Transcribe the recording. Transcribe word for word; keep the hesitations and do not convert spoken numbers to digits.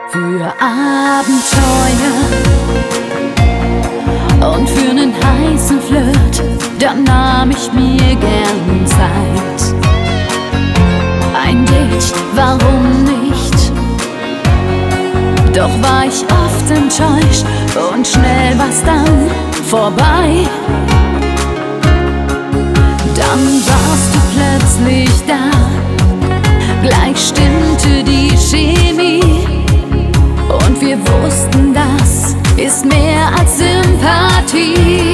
Für Abenteuer und für nen heißen Flirt, da nahm ich mir gern Zeit. Ein Date, warum nicht? Doch war ich oft enttäuscht und schnell war's dann vorbei. Dann warst du plötzlich da, gleich stimmte die Chemie. Und wir wussten, das ist mehr als Sympathie.